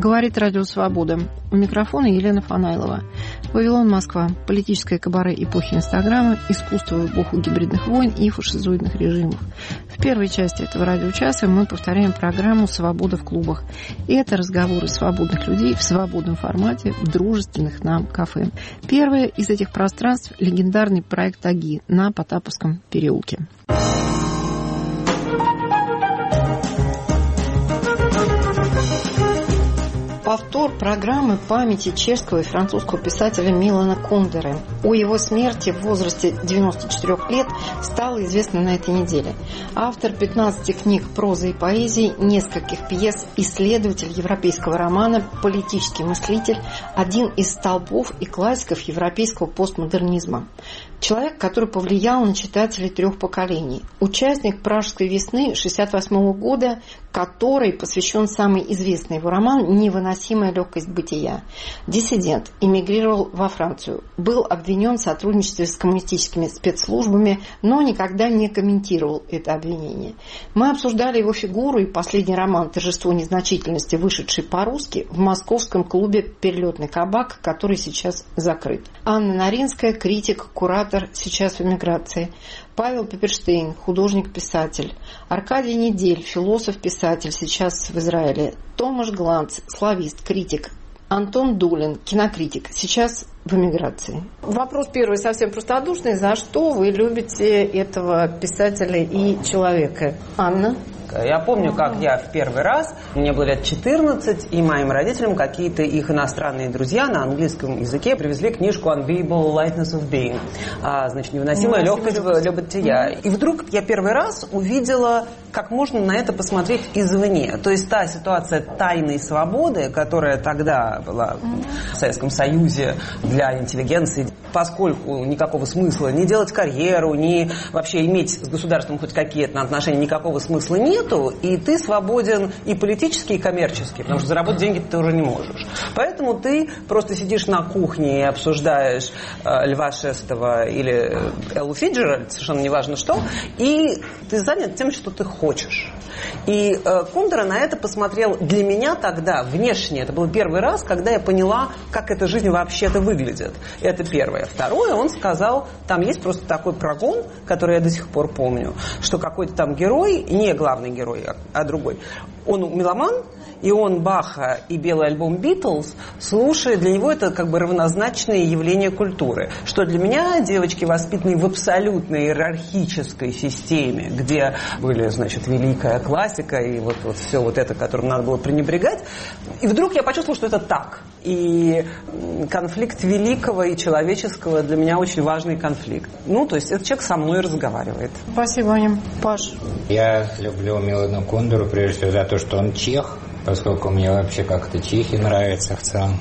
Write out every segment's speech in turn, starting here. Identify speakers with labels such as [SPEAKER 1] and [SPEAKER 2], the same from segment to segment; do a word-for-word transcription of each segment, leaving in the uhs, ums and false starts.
[SPEAKER 1] Говорит Радио Свобода. У микрофона Елена Фанайлова. Вавилон, Москва. Политическое кабаре эпохи Инстаграма, искусство в эпоху гибридных войн и фашизоидных режимов. В первой части этого радиочаса мы повторяем программу «Свобода в клубах». И это разговоры свободных людей в свободном формате в дружественных нам кафе. Первое из этих пространств – легендарный проект АГИ на Потаповском переулке. Повтор программы памяти чешского и французского писателя Милана Кундеры. О его смерти в возрасте девяноста четырёх лет стало известно на этой неделе. Автор пятнадцати книг прозы и поэзии, нескольких пьес, исследователь европейского романа, политический мыслитель, один из столпов и классиков европейского постмодернизма. Человек, который повлиял на читателей трех поколений. Участник Пражской весны шестьдесят восьмого года, который посвящен самый известный его роман «Невыносимая легкость бытия». Диссидент, эмигрировал во Францию, был обвинен в сотрудничестве с коммунистическими спецслужбами, но никогда не комментировал это обвинение. Мы обсуждали его фигуру и последний роман «Торжество незначительности», вышедший по-русски в московском клубе «Перелетный кабак», который сейчас закрыт. Анна Наринская, критик, куратор, сейчас в эмиграции. Павел Пепперштейн, художник-писатель. Аркадий Недель, философ-писатель, сейчас в Израиле. Томаш Гланц, славист, критик. Антон Дулин, кинокритик, сейчас в эмиграции. Вопрос первый совсем простодушный. За что вы любите этого писателя и человека? Анна?
[SPEAKER 2] Я помню, как я в первый раз, мне было лет четырнадцать, и моим родителям какие-то их иностранные друзья на английском языке привезли книжку «Unbearable Lightness of Being», а, значит, «Невыносимая легкость бытия». И вдруг я первый раз увидела, как можно на это посмотреть извне. То есть та ситуация тайной свободы, которая тогда была в Советском Союзе для интеллигенции, поскольку никакого смысла не делать карьеру, не вообще иметь с государством хоть какие-то отношения, никакого смысла нет, и ты свободен и политически, и коммерчески, потому что заработать деньги ты уже не можешь. Поэтому ты просто сидишь на кухне и обсуждаешь э, Льва Шестого или Эллу Фиджеральд, совершенно неважно что, и ты занят тем, что ты хочешь. И э, Кундера на это посмотрел для меня тогда, внешне. Это был первый раз, когда я поняла, как эта жизнь вообще-то выглядит. Это первое. Второе, он сказал, там есть просто такой прогон, который я до сих пор помню, что какой-то там герой, не главный герой, а другой, он меломан, и он Баха и белый альбом «Битлз» слушает, для него это как бы равнозначное явление культуры. Что для меня, девочки, воспитанные в абсолютно иерархической системе, где были, значит, великая классика и вот, вот все вот это, которым надо было пренебрегать, и вдруг я почувствовала, что это так. И конфликт великого и человеческого для меня очень важный конфликт. Ну, то есть этот человек со мной разговаривает.
[SPEAKER 1] Спасибо, Аня. Паш?
[SPEAKER 3] Я люблю Милана Кундеру, прежде всего, за то, что он чех, поскольку мне вообще как-то чехи нравятся в целом.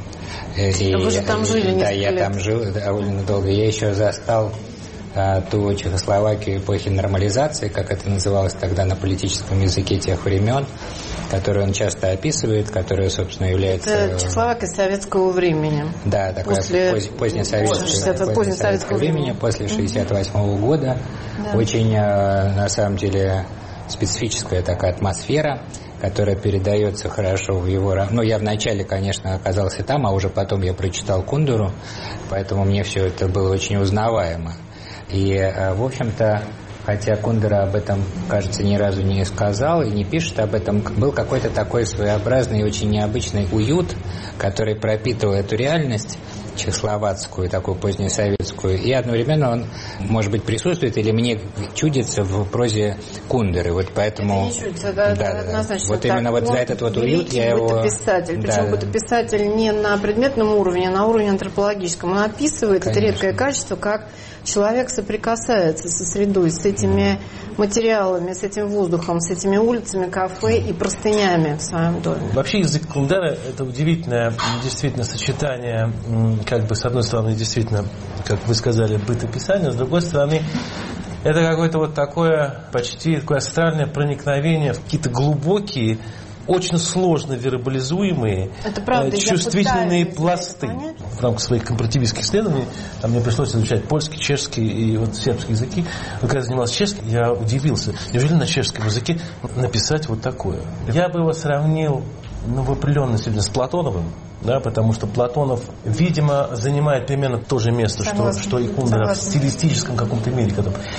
[SPEAKER 3] И,
[SPEAKER 1] Вы же там жили
[SPEAKER 3] Да,
[SPEAKER 1] несколько
[SPEAKER 3] я
[SPEAKER 1] лет.
[SPEAKER 3] там жил довольно долго. Я еще застал а, ту Чехословакию эпохи нормализации, как это называлось тогда на политическом языке тех времен, которую он часто описывает, которая, собственно, является...
[SPEAKER 1] Это Чехословакия советского времени.
[SPEAKER 3] Да, такое
[SPEAKER 1] после...
[SPEAKER 3] поз... позднесоветское, позднесоветского времени, после шестьдесят восьмого года. Да. Очень, на самом деле, специфическая такая атмосфера, которая передается хорошо в его... Ну, я вначале, конечно, оказался там, а уже потом я прочитал Кундеру, поэтому мне все это было очень узнаваемо. И, в общем-то, хотя Кундера об этом, кажется, ни разу не сказал и не пишет об этом, был какой-то такой своеобразный и очень необычный уют, который пропитывал эту реальность чехословацкую, такую позднесоветскую, и одновременно он, может быть, присутствует или мне чудится в прозе Кундеры, вот поэтому...
[SPEAKER 1] Это не чудится, да,
[SPEAKER 3] да,
[SPEAKER 1] однозначно.
[SPEAKER 3] Вот именно вот за этот вот уют я его...
[SPEAKER 1] Бытописатель,
[SPEAKER 3] да,
[SPEAKER 1] причем
[SPEAKER 3] да.
[SPEAKER 1] бытописатель не на предметном уровне, а на уровне антропологическом. Он описывает
[SPEAKER 3] Конечно.
[SPEAKER 1] это редкое качество, как человек соприкасается со средой, с этими материалами, с этим воздухом, с этими улицами, кафе и простынями в своем доме.
[SPEAKER 4] Вообще язык Кундеры – это удивительное действительно сочетание, как бы с одной стороны действительно, как вы сказали, бытописание, с другой стороны это какое-то вот такое почти такое астральное проникновение в какие-то глубокие, очень сложно вербализуемые,
[SPEAKER 1] правда,
[SPEAKER 4] чувствительные пласты. В рамках своих компаративистских исследований там мне пришлось изучать польский, чешский и вот сербский языки. Но когда я занимался чешским, я удивился. Неужели на чешском языке написать вот такое? Я бы его сравнил ну, в определенной степени с Платоновым, да, потому что Платонов, видимо, занимает примерно то же место, что, что и Кундера в стилистическом каком-то мире.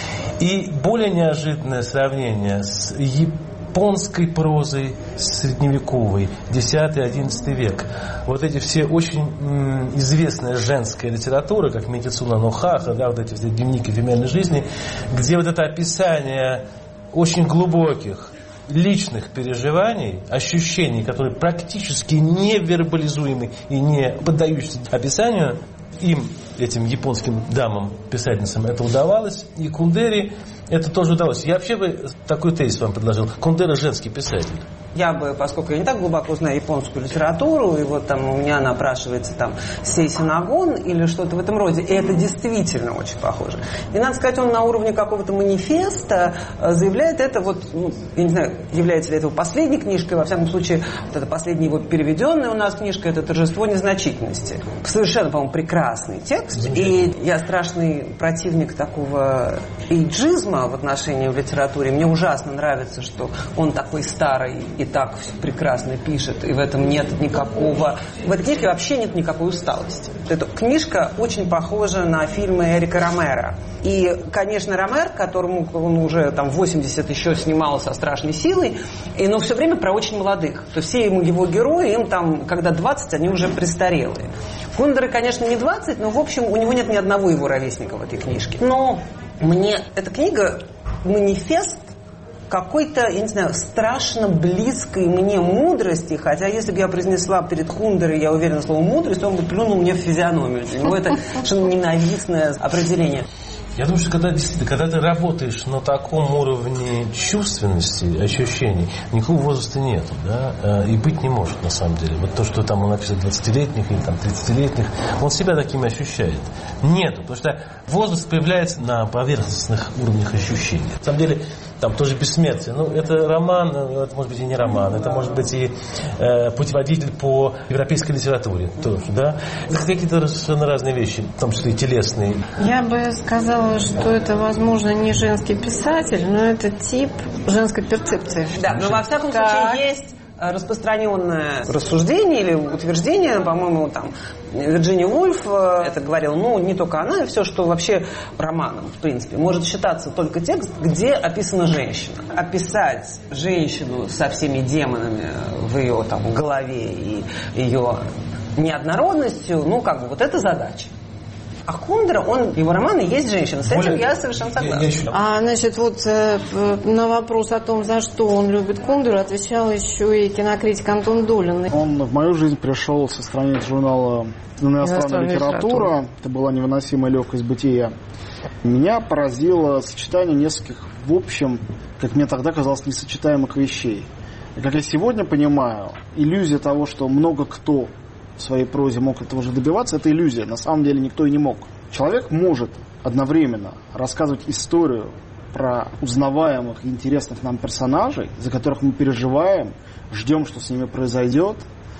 [SPEAKER 4] И более неожиданное сравнение с японской прозой средневековой, десятый-одиннадцатый век. Вот эти все очень м, известная женская литература, как Митицуна но Хаха, да, вот эти все дневники эфемерной жизни, где вот это описание очень глубоких личных переживаний, ощущений, которые практически не вербализуемы и не поддающиеся описанию, им, этим японским дамам-писательницам, это удавалось, и Кундере это тоже удалось. Я вообще бы такой тезис вам предложил. Кундера женский писатель.
[SPEAKER 2] Я бы, поскольку я не так глубоко знаю японскую литературу, и вот там у меня напрашивается там Сейсинагон или что-то в этом роде, и это действительно очень похоже. И надо сказать, он на уровне какого-то манифеста заявляет это, вот, ну, я не знаю, является ли это его последней книжкой, во всяком случае, вот это последняя его переведенная у нас книжка, это «Торжество незначительности». Совершенно, по-моему, прекрасный текст, и я страшный противник такого эйджизма в отношении в литературе. Мне ужасно нравится, что он такой старый и так все прекрасно пишет, и в этом нет никакого... В этой книжке вообще нет никакой усталости. Эта книжка очень похожа на фильмы Эрика Ромеро. И, конечно, Ромеро, которому он уже там в восемьдесят еще снимал со страшной силой, и, но все время про очень молодых. То есть все ему, его герои, им там, когда двадцать, они уже престарелые. Кундеры, конечно, не двадцать, но, в общем, у него нет ни одного его ровесника в этой книжке. Но мне эта книга манифест какой-то, я не знаю, страшно близкой мне мудрости, хотя если бы я произнесла перед Кундерой, я уверена, слово «мудрость», он бы плюнул мне в физиономию. Для него это совершенно ненавистное определение.
[SPEAKER 4] Я думаю, что когда действительно, когда ты работаешь на таком уровне чувственности, ощущений, никакого возраста нет, да, и быть не может на самом деле. Вот то, что там он написано двадцатилетних или там тридцатилетних, он себя такими ощущает. Нету, потому что возраст появляется на поверхностных уровнях ощущений. На самом деле, там тоже «Бессмертие». Ну, это роман, это может быть и не роман, это может быть и э, путеводитель по европейской литературе тоже, да. Это какие-то совершенно разные вещи, в том числе и телесные.
[SPEAKER 1] Я бы сказала, что это, возможно, не женский писатель, но это тип женской перцепции.
[SPEAKER 2] Да, но во всяком так. случае есть распространенное рассуждение или утверждение, по-моему, там, Вирджиния Вульф это говорила, ну, не только она, и все, что вообще романом, в принципе, может считаться только текст, где описана женщина. Описать женщину со всеми демонами в ее там голове и ее неоднородностью, ну, как бы, вот это задача. А Кундера, он, его романы есть женщина. С этим Более... я совершенно согласна.
[SPEAKER 1] А, значит, вот э, на вопрос о том, за что он любит Кундеру, отвечал еще и кинокритик Антон Долин.
[SPEAKER 5] Он в мою жизнь пришел со страниц журнала «Иностранная литература». литература. Это была невыносимая легкость бытия. Меня поразило сочетание нескольких, в общем, как мне тогда казалось, несочетаемых вещей. И как я сегодня понимаю, иллюзия того, что много кто в своей прозе мог этого же добиваться, это иллюзия. На самом деле никто и не мог. Человек может одновременно рассказывать историю про узнаваемых и интересных нам персонажей, за которых мы переживаем, ждем, что с ними произойдет,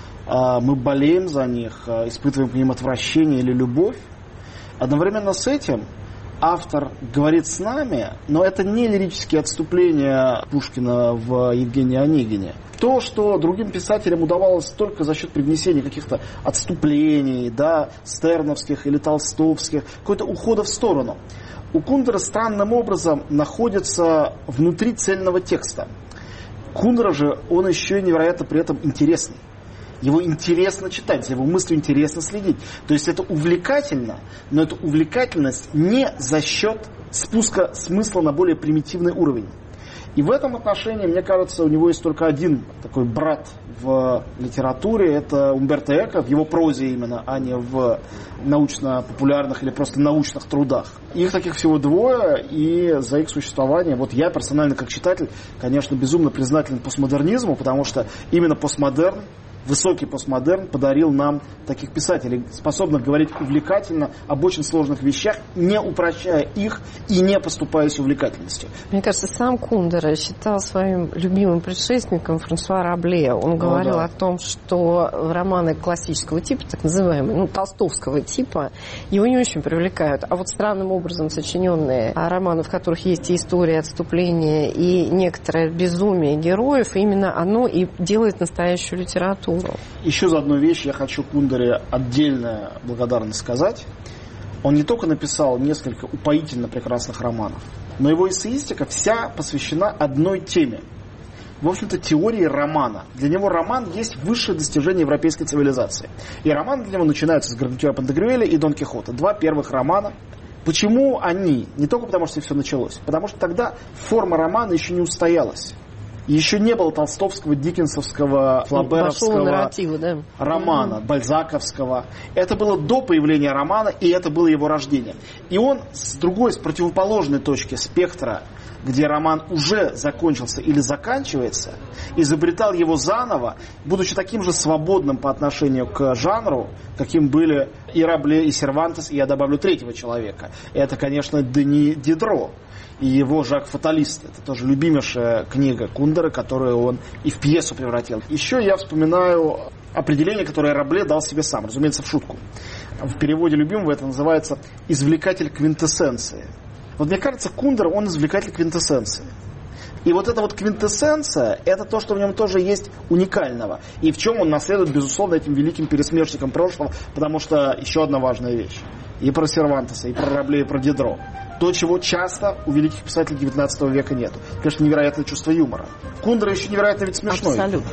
[SPEAKER 5] мы болеем за них, испытываем к ним отвращение или любовь. Одновременно с этим автор говорит с нами, но это не лирические отступления Пушкина в Евгении Онегине. То, что другим писателям удавалось только за счет привнесения каких-то отступлений, да, стерновских или толстовских, какой-то ухода в сторону. У Кундера странным образом находится внутри цельного текста. Кундера же, он еще и невероятно при этом интересный. Его интересно читать, за его мыслью интересно следить. То есть это увлекательно, но это увлекательность не за счет спуска смысла на более примитивный уровень. И в этом отношении, мне кажется, у него есть только один такой брат в литературе. Это Умберто Эко, в его прозе именно, а не в научно-популярных или просто научных трудах. Их таких всего двое, и за их существование, вот я персонально как читатель, конечно, безумно признателен постмодернизму, потому что именно постмодерн высокий постмодерн подарил нам таких писателей, способных говорить увлекательно об очень сложных вещах, не упрощая их и не поступаясь увлекательностью.
[SPEAKER 6] Мне кажется, сам Кундера считал своим любимым предшественником Франсуа Рабле. Он говорил, ну, да, о том, что романы классического типа, так называемые, ну, толстовского типа, его не очень привлекают. А вот странным образом сочиненные романы, в которых есть и история отступления, и некоторое безумие героев, именно оно и делает настоящую литературу.
[SPEAKER 5] Еще за одну вещь я хочу Кундере отдельно благодарность сказать. Он не только написал несколько упоительно прекрасных романов, но его эссеистика вся посвящена одной теме. В общем-то, теории романа. Для него роман есть высшее достижение европейской цивилизации. И роман для него начинается с Гаргантюа Пантагрюэля и Дон Кихота. Два первых романа. Почему они? Не только потому, что все началось. Потому что тогда форма романа еще не устоялась. Еще не было толстовского, диккенсовского, флаберовского да? романа, mm-hmm. бальзаковского. Это было до появления романа, и это было его рождение. И он с другой, с противоположной точки спектра, где роман уже закончился или заканчивается, изобретал его заново, будучи таким же свободным по отношению к жанру, каким были и Рабле, и Сервантес, и я добавлю третьего человека. Это, конечно, Дени Дидро. И его «Жак Фаталист». Это тоже любимейшая книга Кундера, которую он и в пьесу превратил. Еще я вспоминаю определение, которое Рабле дал себе сам, разумеется, в шутку. В переводе любимого это называется «извлекатель квинтэссенции». Вот мне кажется, Кундер, он извлекатель квинтэссенции. И вот эта вот квинтэссенция, это то, что в нем тоже есть уникального. И в чем он наследует, безусловно, этим великим пересмешникам прошлого, потому что еще одна важная вещь. И про Сервантеса, и про Рабле, и про Дидро. То, чего часто у великих писателей девятнадцатого века нет. Конечно, невероятное чувство юмора. Кундера еще невероятно ведь смешной.
[SPEAKER 6] Абсолютно.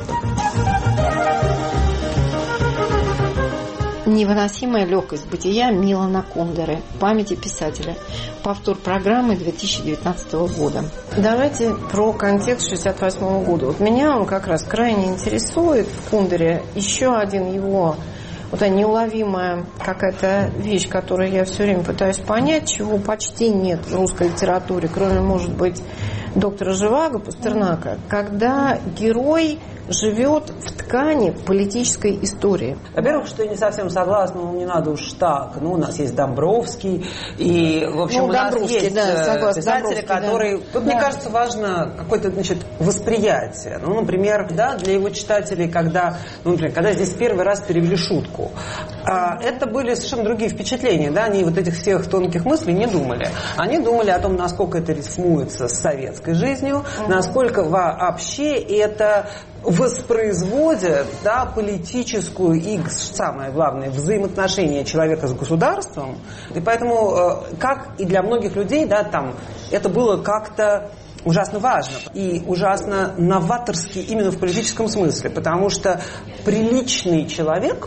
[SPEAKER 1] Невыносимая легкость бытия Милана Кундеры. Памяти писателя. Повтор программы две тысячи девятнадцатого года.
[SPEAKER 6] Давайте про контекст шестьдесят восьмого года. Вот меня он как раз крайне интересует в Кундере. Еще один его вот эта неуловимая какая-то вещь, которую я все время пытаюсь понять, чего почти нет в русской литературе, кроме, может быть, доктора Живаго, Пастернака, когда герой живет в ткани политической истории.
[SPEAKER 2] Во-первых, что я не совсем согласна, ну не надо уж так. Ну, у нас есть Домбровский, и, в общем, ну, у нас есть да, согласна, писатели, которые... Да. Тут, да. мне кажется, важно какое-то, значит, восприятие. Ну, например, да, для его читателей, когда, ну, например, когда здесь первый раз перевели шутку, а, это были совершенно другие впечатления, да, они вот этих всех тонких мыслей не думали. Они думали о том, насколько это рифмуется с советской жизнью, mm-hmm. насколько вообще это воспроизводят, да, политическую и, самое главное, взаимоотношения человека с государством. И поэтому, как и для многих людей, да, там, это было как-то ужасно важно и ужасно новаторски именно в политическом смысле, потому что приличный человек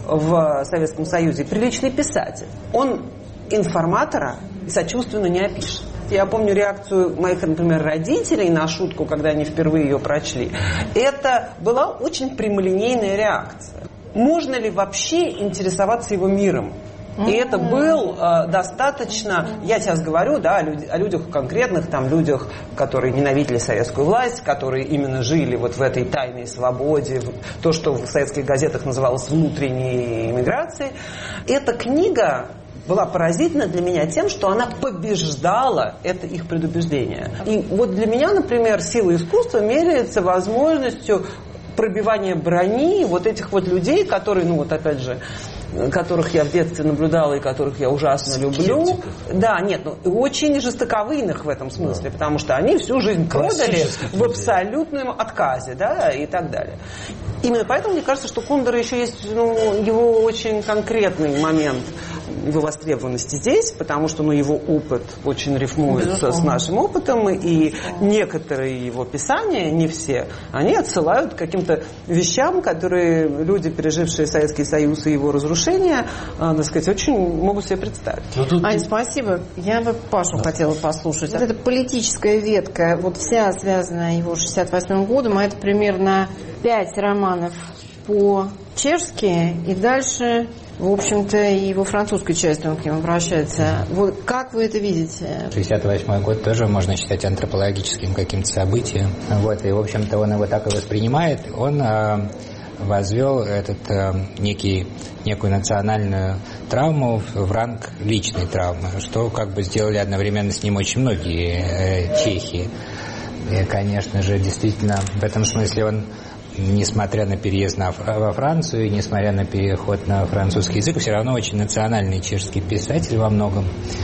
[SPEAKER 2] в Советском Союзе, приличный писатель, он информатора сочувственно не опишет. Я помню реакцию моих, например, родителей на шутку, когда они впервые ее прочли. Это была очень прямолинейная реакция. Можно ли вообще интересоваться его миром? И это был э, достаточно, я сейчас говорю, да, о, люд, о людях конкретных, там, людях, которые ненавидели советскую власть, которые именно жили вот в этой тайной свободе, то, что в советских газетах называлось внутренней иммиграцией. Эта книга была поразительна для меня тем, что она побеждала это их предубеждение. И вот для меня, например, сила искусства меряется возможностью пробивания брони вот этих вот людей, которые, ну вот опять же, которых я в детстве наблюдала и которых я ужасно люблю. Да, нет, ну очень жестоковыйных в этом смысле, да. Потому что они всю жизнь продали в абсолютном отказе, да, и так далее. Именно поэтому мне кажется, что Кундера еще есть, ну, его очень конкретный момент его востребованности здесь, потому что, ну, его опыт очень рифмуется Безусловно. С нашим опытом, и некоторые его писания, не все, они отсылают к каким-то вещам, которые люди, пережившие Советский Союз и его разрушение, э, так сказать, очень могут себе представить.
[SPEAKER 6] Тут... Ань, спасибо. Я бы Пашу да. хотела послушать. Вот эта политическая ветка, вот вся связанная его шестьдесят восьмым годом, а это примерно пять романов по-чешски, и дальше, в общем-то, и во французской части он к ним обращается. Вот как вы это видите?
[SPEAKER 3] шестьдесят восьмой год тоже можно считать антропологическим каким-то событием. Вот, и, в общем-то, он его так и воспринимает. Он э, возвел этот э, некий, некую национальную травму в, в ранг личной травмы, что как бы сделали одновременно с ним очень многие э, чехи. И, конечно же, действительно, в этом смысле он, несмотря на переезд на, во Францию, несмотря на переход на французский язык, все равно очень национальный чешский писатель во многом.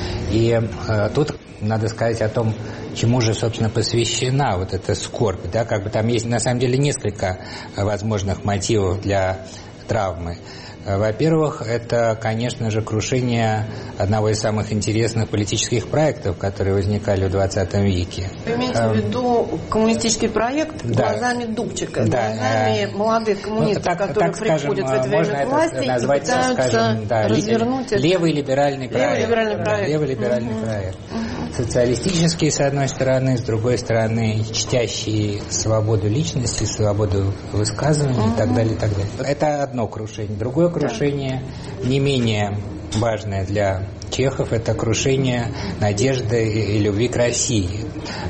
[SPEAKER 3] И э, тут надо сказать о том, чему же, собственно, посвящена вот эта скорбь. Да? Как бы там есть, на самом деле, несколько возможных мотивов для травмы. Во-первых, это, конечно же, крушение одного из самых интересных политических проектов, которые возникали в двадцатом веке.
[SPEAKER 6] Вы имеете в виду коммунистический проект
[SPEAKER 3] да.
[SPEAKER 6] глазами Дубчика,
[SPEAKER 3] да.
[SPEAKER 6] глазами молодых коммунистов, ну, так, которые так, приходят скажем, в это время к власти и
[SPEAKER 3] назвать,
[SPEAKER 6] пытаются
[SPEAKER 3] скажем, да,
[SPEAKER 6] развернуть
[SPEAKER 3] ли, левый либеральный проект.
[SPEAKER 6] Левый либеральный проект.
[SPEAKER 3] Да, левый либеральный uh-huh. проект.
[SPEAKER 6] Uh-huh.
[SPEAKER 3] Социалистический, с одной стороны, с другой стороны, чтящий свободу личности, свободу высказывания uh-huh. и так далее, и так далее. Это одно крушение. Другое крушение, да. не менее важное для чехов, это крушение надежды и любви к России.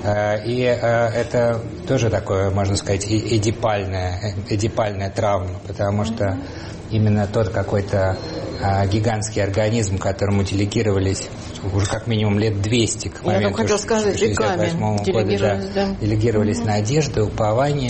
[SPEAKER 3] И это тоже такое, можно сказать, эдипальная, эдипальная травма, потому что именно тот какой-то гигантский организм, которому делегировались уже как минимум лет двести к моменту шестьдесят восьмого года, да, да. делегировались mm-hmm. надежды, упование.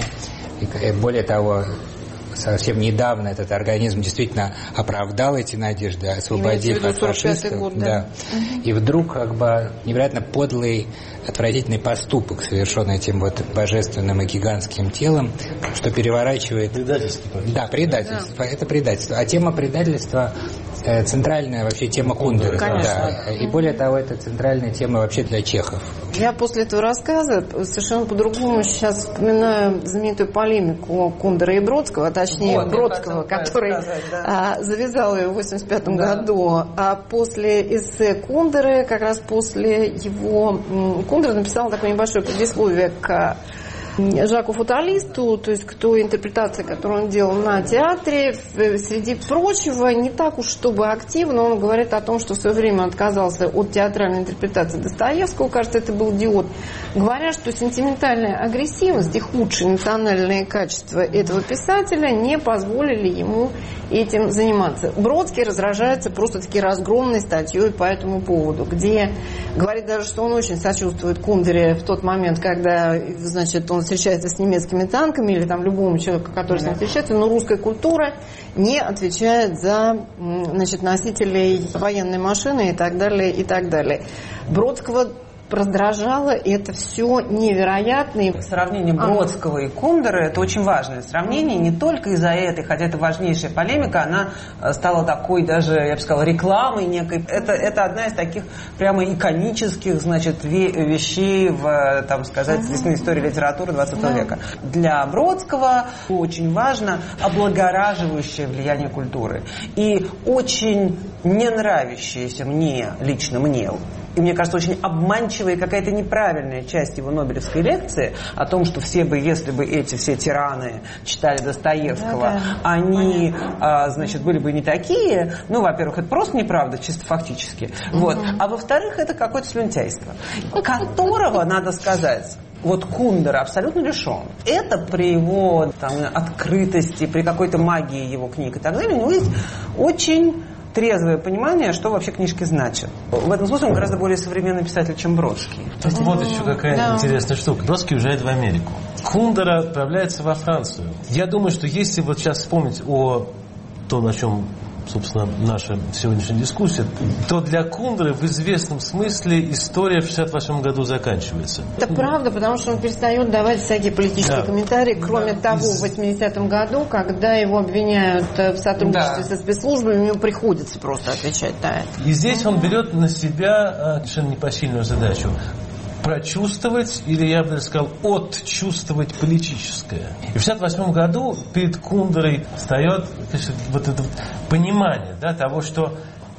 [SPEAKER 3] И более того, совсем недавно этот организм действительно оправдал эти надежды, освободив от фашистов. Год, да. Да. Угу. И вдруг как бы невероятно подлый, отвратительный поступок, совершенный этим вот божественным и гигантским телом, что переворачивает...
[SPEAKER 4] Предательство.
[SPEAKER 3] Да, предательство. Да. Это предательство. А тема предательства э, центральная вообще тема Кундеры. Да. И более того, это центральная тема вообще для чехов.
[SPEAKER 6] Я после этого рассказа совершенно по-другому сейчас вспоминаю знаменитую полемику Кундера и Бродского, точнее вот, Бродского, который сказать, да. а, завязал ее в восемьдесят пятом да. году. А после эссе Кундеры, как раз после его... Кундер написал такое небольшое предисловие к Жаку Фаталисту, то есть к той интерпретации, которую он делал на театре. Среди прочего, не так уж чтобы активно, он говорит о том, что в свое время отказался от театральной интерпретации Достоевского, кажется, это был Диод, говоря, что сентиментальная агрессивность и худшие национальные качества этого писателя не позволили ему этим заниматься. Бродский разражается просто-таки разгромной статьей по этому поводу, где говорит даже, что он очень сочувствует Кундере в тот момент, когда, значит, он встречается с немецкими танками или там любому человеку, который с ним встречается, но русская культура не отвечает за, значит, носителей военной машины и так далее, и так далее. Бродского раздражало, и это все невероятно.
[SPEAKER 2] Сравнение Бродского ага. и Кундеры – это очень важное сравнение, не только из-за этой, хотя это важнейшая полемика, она стала такой даже, я бы сказала, рекламой некой. Это, это одна из таких прямо иконических, значит, вещей в, там сказать, ага. истории литературы двадцатого ага. века. Для Бродского очень важно облагораживающее влияние культуры и очень не нравящееся мне, лично мне, и мне кажется, очень обманчивая и какая-то неправильная часть его Нобелевской лекции о том, что все бы, если бы эти все тираны читали Достоевского, да, да. они, а, значит, были бы не такие. Ну, во-первых, это просто неправда, чисто фактически. Угу. Вот. А во-вторых, это какое-то слюнтяйство, которого, надо сказать, вот Кундер абсолютно лишен. Это при его там, открытости, при какой-то магии его книг и так далее, у него есть очень трезвое понимание, что вообще книжки значат. В этом смысле он гораздо более современный писатель, чем Бродский.
[SPEAKER 4] Просто вот еще какая да. интересная штука. Бродский уезжает в Америку. Кундер отправляется во Францию. Я думаю, что если вот сейчас вспомнить о том, о чем, собственно, наша сегодняшняя дискуссия, то для Кундеры в известном смысле история в шестьдесят восьмом году заканчивается.
[SPEAKER 6] Это правда, потому что он перестает давать всякие политические да. комментарии, кроме да. того, в восьмидесятом году, когда его обвиняют в сотрудничестве да. со спецслужбами, ему приходится просто отвечать на это.
[SPEAKER 4] И здесь он берет на себя совершенно непосильную задачу прочувствовать, или я бы даже сказал, отчувствовать политическое. И в шестьдесят восьмом году перед Кундерой встает вот это понимание, да, того, что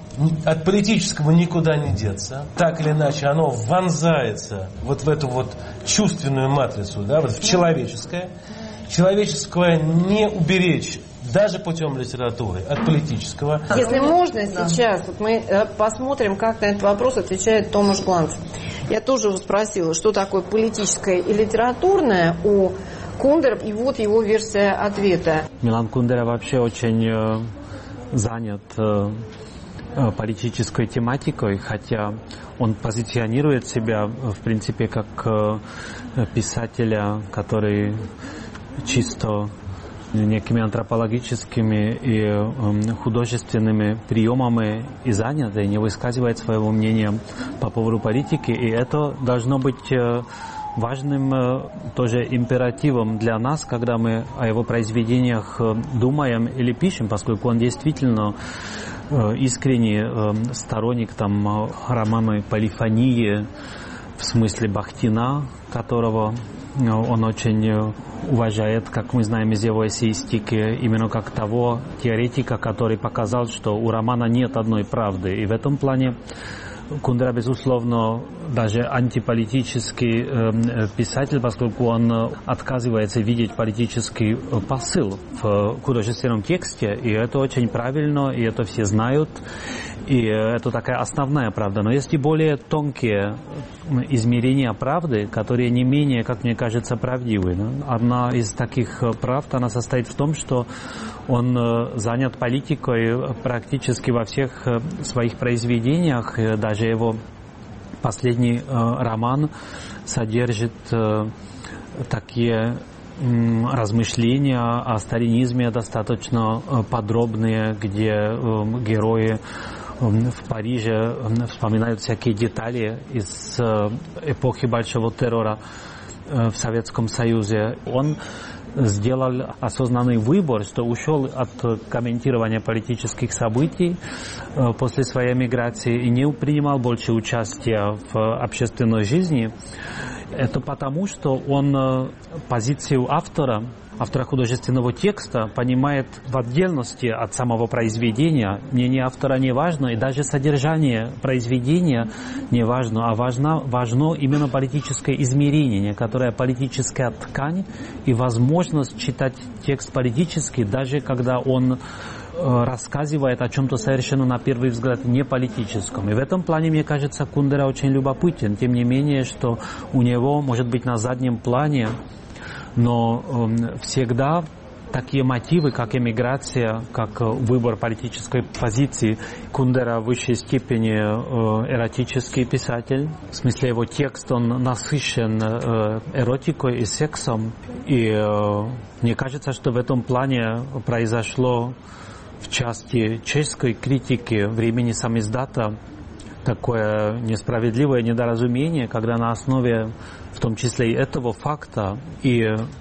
[SPEAKER 4] от политического никуда не деться. Так или иначе, оно вонзается вот в эту вот чувственную матрицу, да, вот в человеческое. Человеческое не уберечь даже путем литературы, от политического.
[SPEAKER 6] Если можно, да. сейчас вот мы посмотрим, как на этот вопрос отвечает Томаш Гланц. Я тоже его спросила, что такое политическое и литературное у Кундера, и вот его версия ответа.
[SPEAKER 7] Милан Кундера вообще очень э, занят э, политической тематикой, хотя он позиционирует себя, в принципе, как э, писателя, который чисто некими антропологическими и э, художественными приемами и занят, и не высказывает своего мнения по поводу политики. И это должно быть э, важным э, тоже императивом для нас, когда мы о его произведениях э, думаем или пишем, поскольку он действительно э, искренний э, сторонник там, романа «Полифонии», в смысле Бахтина, которого он очень уважает, как мы знаем из его эссеистики, именно как того теоретика, который показал, что у романа нет одной правды. И в этом плане Кундера, безусловно, даже антиполитический э, писатель, поскольку он отказывается видеть политический посыл в художественном тексте, и это очень правильно, и это все знают, и это такая основная правда. Но есть и более тонкие измерения правды, которые не менее, как мне кажется, правдивы. Одна из таких правд, она состоит в том, что он занят политикой практически во всех своих произведениях. Даже его последний роман содержит такие размышления о сталинизме достаточно подробные, где герои в Париже вспоминают всякие детали из эпохи Большого террора в Советском Союзе. Он сделал осознанный выбор, что ушел от комментирования политических событий после своей эмиграции и не принимал больше участия в общественной жизни. Это потому, что он позицию автора, автора художественного текста понимает в отдельности от самого произведения. Мнение автора не важно, и даже содержание произведения не важно, а важно, важно именно политическое измерение, некоторая политическая ткань и возможность читать текст политически, даже когда он рассказывает о чем-то совершенно, на первый взгляд, не политическом. И в этом плане, мне кажется, Кундера очень любопытен. Тем не менее, что у него, может быть, на заднем плане, но э, всегда такие мотивы, как эмиграция, как выбор политической позиции. Кундера в высшей степени э, эротический писатель. В смысле, его текст, он насыщен э, эротикой и сексом. И э, мне кажется, что в этом плане произошло в части чешской критики времени самиздата такое несправедливое недоразумение, когда на основе, в том числе и этого факта, и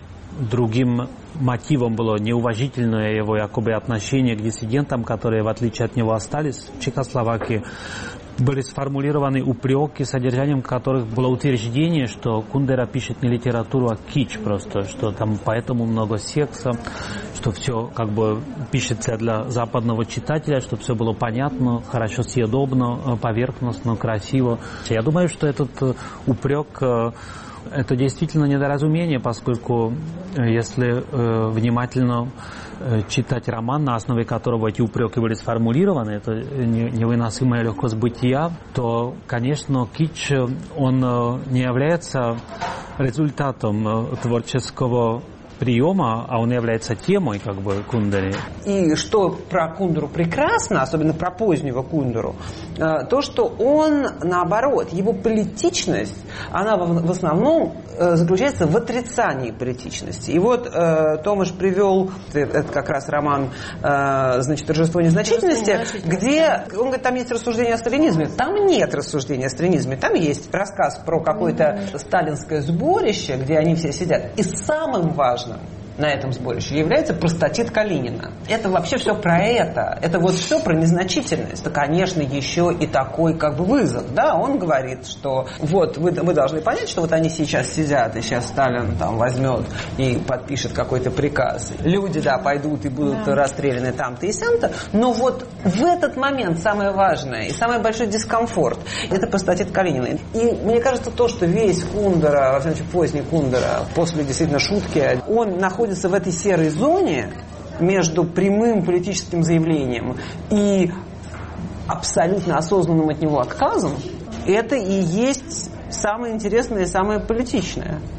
[SPEAKER 7] другим мотивом было неуважительное его якобы отношение к диссидентам, которые, в отличие от него, остались в Чехословакии, были сформулированы упреки, содержанием которых было утверждение, что Кундера пишет не литературу, а кич просто, что там поэтому много секса, что все как бы пишется для западного читателя, чтобы все было понятно, хорошо съедобно, поверхностно, красиво. Я думаю, что этот упрек — это действительно недоразумение, поскольку если э, внимательно э, читать роман, на основе которого эти упреки были сформулированы, это невыносимая легкость бытия, то, конечно, кич, он э, не является результатом э, творческого приема, а он является темой как бы Кундеры.
[SPEAKER 2] И что про Кундеру прекрасно, особенно про позднего Кундеру, то, что он, наоборот, его политичность, она в основном заключается в отрицании политичности. И вот э, Томаш привел, это как раз роман э, значит, «Торжество незначительности», где он говорит, там есть рассуждение о сталинизме. Там нет рассуждения о сталинизме. Там есть рассказ про какое-то сталинское сборище, где они все сидят. И самым важным на этом сборище является простатит Калинина. Это вообще все про это. Это вот все про незначительность. Это, конечно, еще и такой как бы вызов. Да, он говорит, что вот вы, вы должны понять, что вот они сейчас сидят, и сейчас Сталин там возьмет и подпишет какой-то приказ. Люди, да, пойдут и будут да. расстреляны там-то и сям-то. Но вот в этот момент самое важное и самый большой дискомфорт – это простатит Калинина. И мне кажется, то, что весь Кундера, во всяком случае, поздний Кундера, после действительно шутки, он находится в этой серой зоне между прямым политическим заявлением и абсолютно осознанным от него отказом, это и есть самое интересное и самое политичное.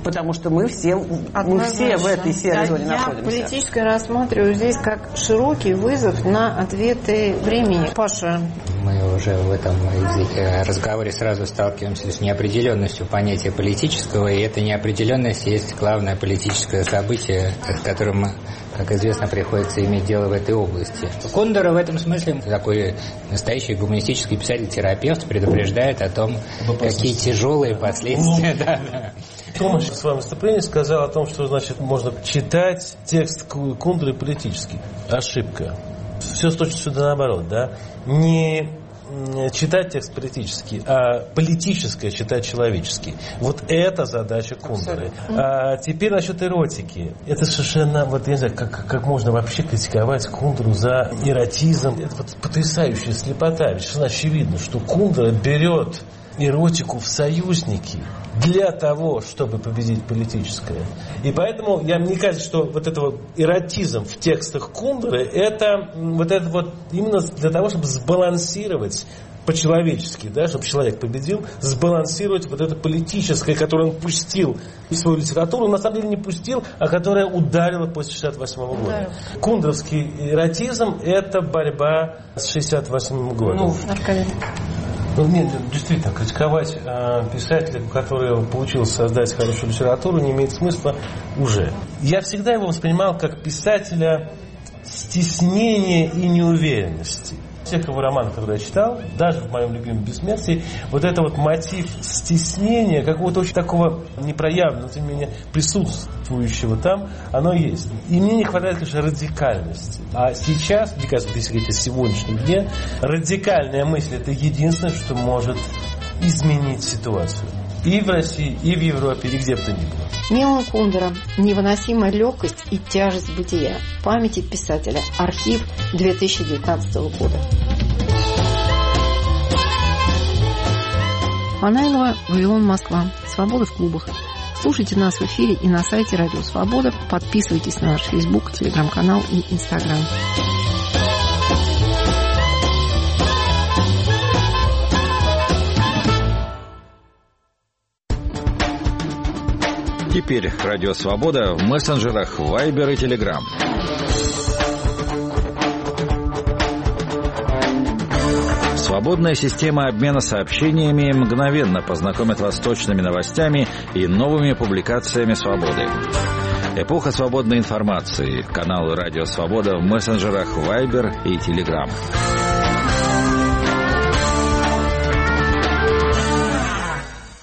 [SPEAKER 2] потому что мы все, мы все в этой серой зоне
[SPEAKER 6] я
[SPEAKER 2] находимся.
[SPEAKER 6] Я политическое рассматриваю здесь как широкий вызов на ответы времени. Паша.
[SPEAKER 3] Мы уже в этом разговоре сразу сталкиваемся с неопределенностью понятия политического, и эта неопределенность есть главное политическое событие, с которым, как известно, приходится иметь дело в этой области. Кондор в этом смысле такой настоящий гуманистический писатель-терапевт предупреждает о том, какие тяжелые последствия. Да, да.
[SPEAKER 4] Томаш в своем выступлении сказал о том, что, значит, можно читать текст Кундры политически. Ошибка. Все с точностью да наоборот, да. Не читать текст политически, а политическое читать человечески. Вот это задача Кундры. А теперь насчет эротики. Это совершенно, вот я не знаю, как, как можно вообще критиковать Кундру за эротизм. Это вот потрясающая слепота. Ведь совершенно очевидно, что Кундра берет эротику в союзники для того, чтобы победить политическое. И поэтому, я, мне кажется, что вот это вот эротизм в текстах Кундры, это вот это вот именно для того, чтобы сбалансировать по-человечески, да, чтобы человек победил, сбалансировать вот это политическое, которое он пустил в свою литературу, на самом деле не пустил, а которое ударило после шестьдесят восьмого года. Да. Кундровский эротизм – это борьба с шестьдесят восьмым годом.
[SPEAKER 6] Ну, Аркадий.
[SPEAKER 4] Ну, нет, действительно, критиковать э, писателя, который получил создать хорошую литературу, не имеет смысла уже. Я всегда его воспринимал как писателя стеснения и неуверенности. Всех его романов, которые я читал, даже в моем любимом «Бессмертии», вот это вот мотив стеснения, какого-то очень такого непроявленного, тем не менее присутствующего там, оно есть. И мне не хватает, конечно, радикальности. А сейчас, мне кажется, если говорить о сегодняшнем дне, радикальная мысль – это единственное, что может изменить ситуацию. И в России, и в Европе, и где бы то ни было.
[SPEAKER 1] Милан Кундера. Невыносимая легкость и тяжесть бытия. Памяти писателя. Архив две тысячи девятнадцатого года. Фанайлова, Вавилон, Москва. Свобода в клубах. Слушайте нас в эфире и на сайте Радио Свобода. Подписывайтесь на наш Фейсбук, Телеграм-канал и Инстаграм.
[SPEAKER 8] Теперь Радио Свобода в мессенджерах Viber и Telegram. Свободная система обмена сообщениями мгновенно познакомит вас с точными новостями и новыми публикациями «Свободы». Эпоха свободной информации. Каналы Радио Свобода в мессенджерах Viber и Telegram.